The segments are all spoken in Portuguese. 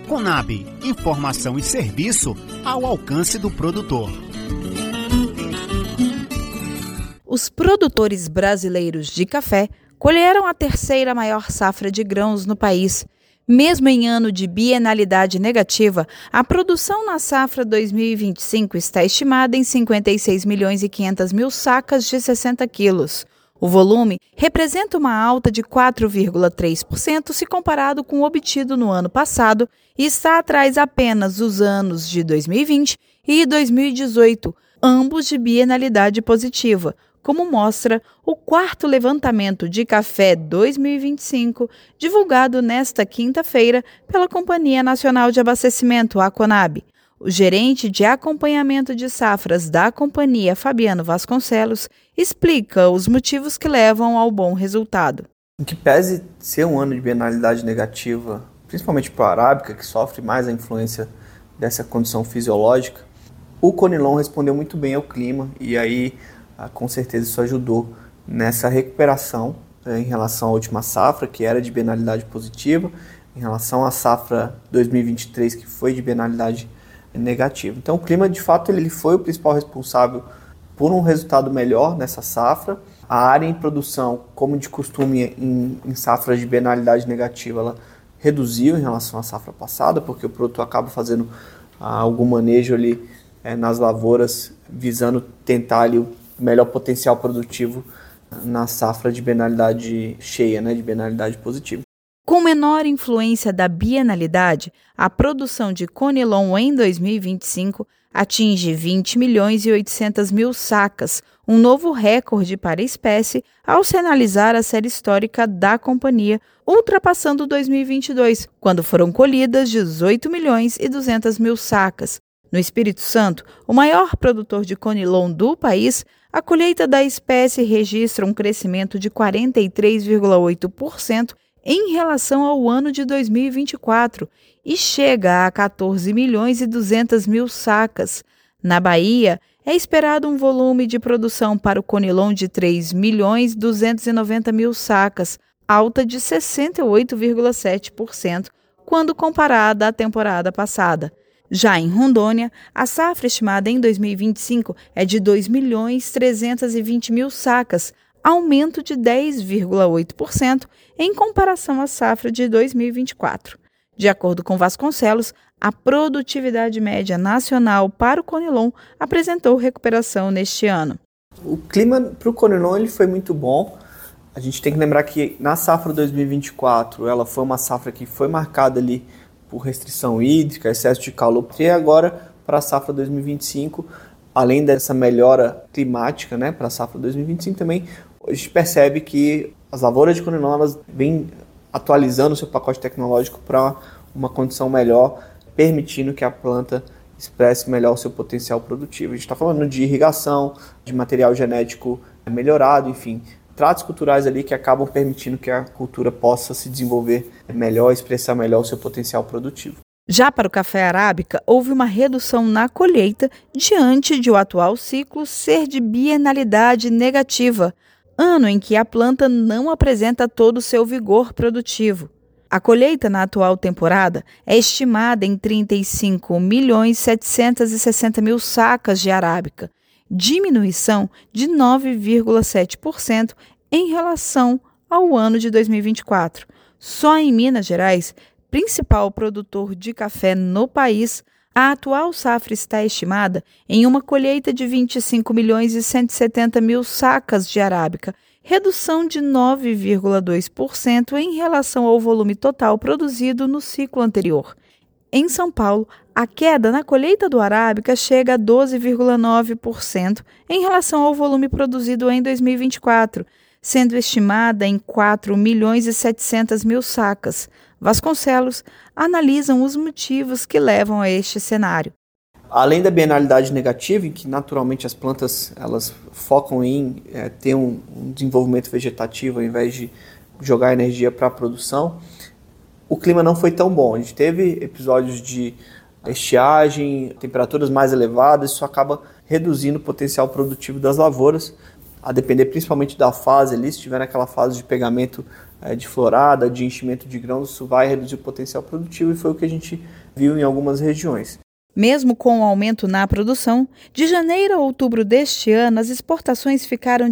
Conab, informação e serviço ao alcance do produtor. Os produtores brasileiros de café colheram a terceira maior safra de grãos no país. Mesmo em ano de bienalidade negativa, a produção na safra 2025 está estimada em 56 milhões e 500 mil sacas de 60 quilos. O volume representa uma alta de 4,3% se comparado com o obtido no ano passado e está atrás apenas dos anos de 2020 e 2018, ambos de bienalidade positiva, como mostra o quarto levantamento de café 2025, divulgado nesta quinta-feira pela Companhia Nacional de Abastecimento, a Conab. O gerente de acompanhamento de safras da companhia, Fabiano Vasconcelos, explica os motivos que levam ao bom resultado. Em que pese ser um ano de bienalidade negativa, principalmente para a arábica, que sofre mais a influência dessa condição fisiológica, o Conilon respondeu muito bem ao clima e aí com certeza isso ajudou nessa recuperação em relação à última safra, que era de bienalidade positiva, em relação à safra 2023, que foi de bienalidade negativa. Então o clima, de fato, ele foi o principal responsável por um resultado melhor nessa safra. A área em produção, como de costume em safras de bienalidade negativa, ela reduziu em relação à safra passada, porque o produtor acaba fazendo algum manejo ali nas lavouras, visando tentar ali o melhor potencial produtivo na safra de bienalidade cheia, de bienalidade positiva. Com menor influência da bienalidade, a produção de Conilon em 2025 atinge 20 milhões e 800 mil sacas, um novo recorde para a espécie ao se analisar a série histórica da companhia, ultrapassando 2022, quando foram colhidas 18 milhões e 200 mil sacas. No Espírito Santo, o maior produtor de Conilon do país, a colheita da espécie registra um crescimento de 43,8% em relação ao ano de 2024 e chega a 14 milhões e 200 mil sacas. Na Bahia, é esperado um volume de produção para o Conilon de 3 milhões e 290 mil sacas, alta de 68,7% quando comparada à temporada passada. Já em Rondônia, a safra estimada em 2025 é de 2 milhões e 320 mil sacas, aumento de 10,8% em comparação à safra de 2024. De acordo com Vasconcelos, a produtividade média nacional para o Conilon apresentou recuperação neste ano. O clima para o Conilon ele foi muito bom. A gente tem que lembrar que na safra 2024 ela foi uma safra que foi marcada ali por restrição hídrica, excesso de calor, e agora para a safra 2025, além dessa melhora climática, para a safra 2025 também, a gente percebe que as lavouras de Conilon elas vêm atualizando o seu pacote tecnológico para uma condição melhor, permitindo que a planta expresse melhor o seu potencial produtivo. A gente está falando de irrigação, de material genético melhorado, enfim, tratos culturais ali que acabam permitindo que a cultura possa se desenvolver melhor, expressar melhor o seu potencial produtivo. Já para o café arábica, houve uma redução na colheita diante de o atual ciclo ser de bienalidade negativa, ano em que a planta não apresenta todo o seu vigor produtivo. A colheita na atual temporada é estimada em 35 milhões e 760 mil sacas de arábica, diminuição de 9,7% em relação ao ano de 2024. Só em Minas Gerais, principal produtor de café no país, a atual safra está estimada em uma colheita de 25 milhões e 170 mil sacas de arábica, redução de 9,2% em relação ao volume total produzido no ciclo anterior. Em São Paulo, a queda na colheita do arábica chega a 12,9% em relação ao volume produzido em 2024, sendo estimada em 4 milhões e 700 mil sacas. Vasconcelos analisam os motivos que levam a este cenário. Além da bienalidade negativa, em que naturalmente as plantas elas focam em ter um desenvolvimento vegetativo ao invés de jogar energia para a produção, o clima não foi tão bom. A gente teve episódios de estiagem, temperaturas mais elevadas, isso acaba reduzindo o potencial produtivo das lavouras, a depender principalmente da fase ali. Se estiver naquela fase de pegamento de florada, de enchimento de grãos, isso vai reduzir o potencial produtivo e foi o que a gente viu em algumas regiões. Mesmo com o aumento na produção, de janeiro a outubro deste ano, as exportações ficaram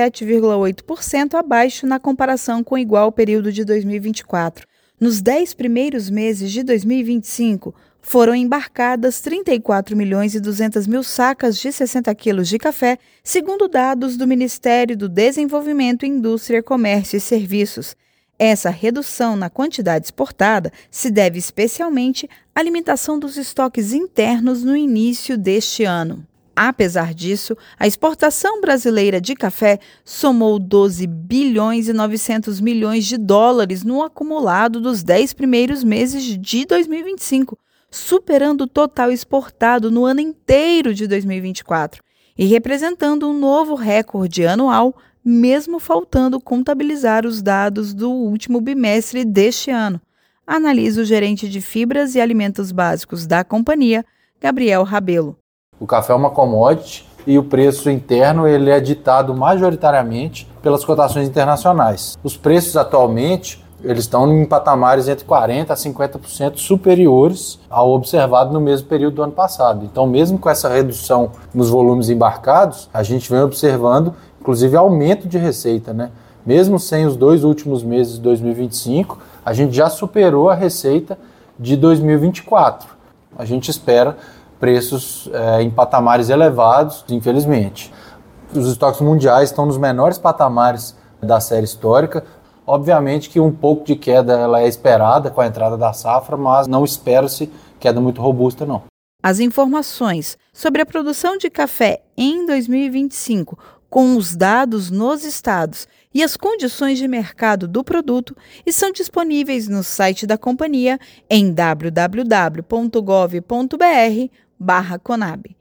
17,8% abaixo na comparação com o igual período de 2024. Nos 10 primeiros meses de 2025, foram embarcadas 34 milhões e 200 mil sacas de 60 quilos de café, segundo dados do Ministério do Desenvolvimento, Indústria, Comércio e Serviços. Essa redução na quantidade exportada se deve especialmente à limitação dos estoques internos no início deste ano. Apesar disso, a exportação brasileira de café somou 12 bilhões e 900 milhões de dólares no acumulado dos 10 primeiros meses de 2025, superando o total exportado no ano inteiro de 2024 e representando um novo recorde anual, mesmo faltando contabilizar os dados do último bimestre deste ano, analisa o gerente de fibras e alimentos básicos da companhia, Gabriel Rabelo. O café é uma commodity e o preço interno ele é ditado majoritariamente pelas cotações internacionais. Os preços atualmente eles estão em patamares entre 40% a 50% superiores ao observado no mesmo período do ano passado. Então, mesmo com essa redução nos volumes embarcados, a gente vem observando, inclusive, aumento de receita, né? Mesmo sem os 2 últimos meses de 2025, a gente já superou a receita de 2024. A gente espera preços em patamares elevados, infelizmente. Os estoques mundiais estão nos menores patamares da série histórica. Obviamente que um pouco de queda ela é esperada com a entrada da safra, mas não espera-se queda muito robusta, não. As informações sobre a produção de café em 2025, com os dados nos estados e as condições de mercado do produto, estão disponíveis no site da companhia em www.gov.br/Conab.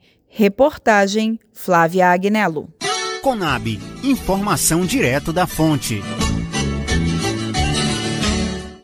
Reportagem Flávia Agnello. Conab, informação direto da fonte.